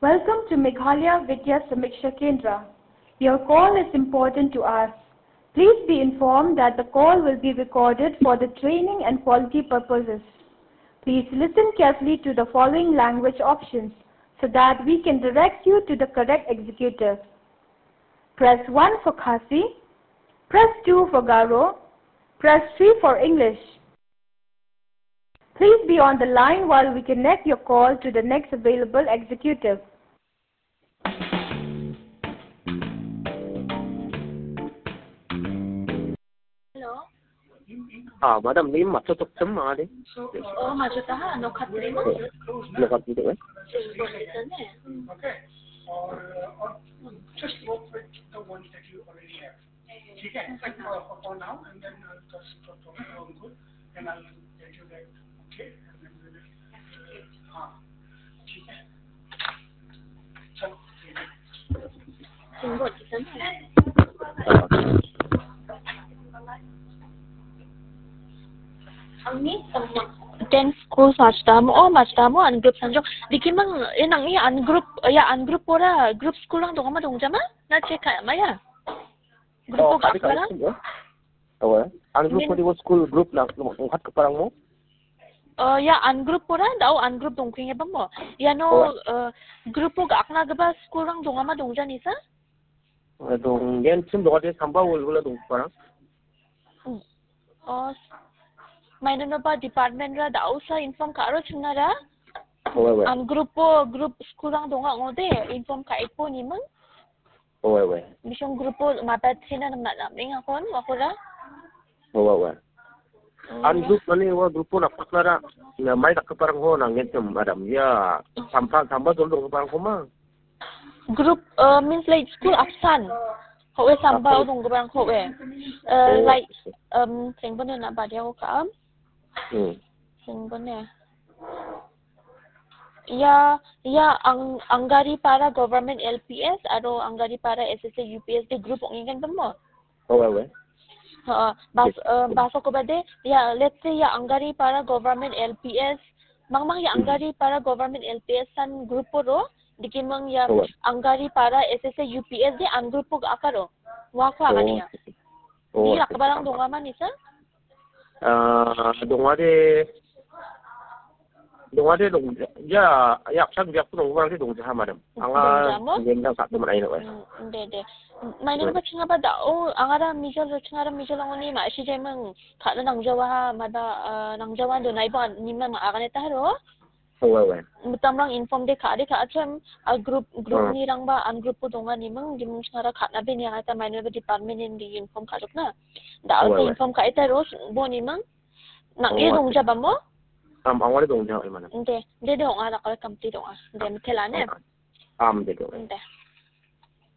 Welcome to Meghalaya Vidya Samiksha Kendra. Your call is important to us. Please be informed that the call will be recorded for the training and quality purposes. Please listen carefully to the following language options so that we can direct you to the correct executive. Press 1 for Khasi, press 2 for Garo, press 3 for English. Please be on the line while we connect your call to the next available executive. Hello. Madam, name macam tu sama ada. Oh, macam tahan, no kat terima. No kat tidak eh? Okay. Or just work with the ones that you already have. Okay. For now, and then I'll just talk good, and I'll get you that. Okay. And then we'll. Okay. So. Tunggu di sana. Ang ni ten school macam an group sanjo dikimang inang ni an group pora group school lang dong ama dong jama na check maya group ko kapala An group pora school group lang nghat ka parang mo an group pora daw an group dong king ba mo no group ko akna gaba school lang dong ama dong jani sa dong yan sim dong ade samba wala dong parang Mainan na ba department ra daw sa inform karo chunara ang group school lang donga ngode inform ka ipo ni mang misong grupo mapat sina nang nalaming ako ra ang group mani grupo na paklara na may nakaparang ho nang ngem madam ya samba dong parang ko ma group means like school absent ho samba dong parang ho like sing ba na ba dia ko ka sing ba na ya Anggari para government LPS aro Anggari para SSA UPS de group ang ingin ba mo baso ko ba de let's say Anggari para government LPS mang Anggari para government LPS san grupo ro dikimang Anggari para SSA UPS de ang grupo ga akaro wa ko kaniya di lakbalang donga man isa donga de dong ya sak biak tu dong orang dong jaha madam anga ngenda sak tu manai no de mainan ba chinga ba dao angara mijal ang ni ma si jemang khana nang jawa mada nang jawa do nai ba ni ma agane ta ro mutamrang inform de ka acham group ni rang ba an group po donga ni mang dimung sara khana be ni ata mainan ba department in di inform ka na dao sa inform ka ita ro bo ni mang nang e dong jaba mo awalnya dong jauh mana? Ente, dia dong ada kalau complete dong. Dia mungkin lah ne. De dong.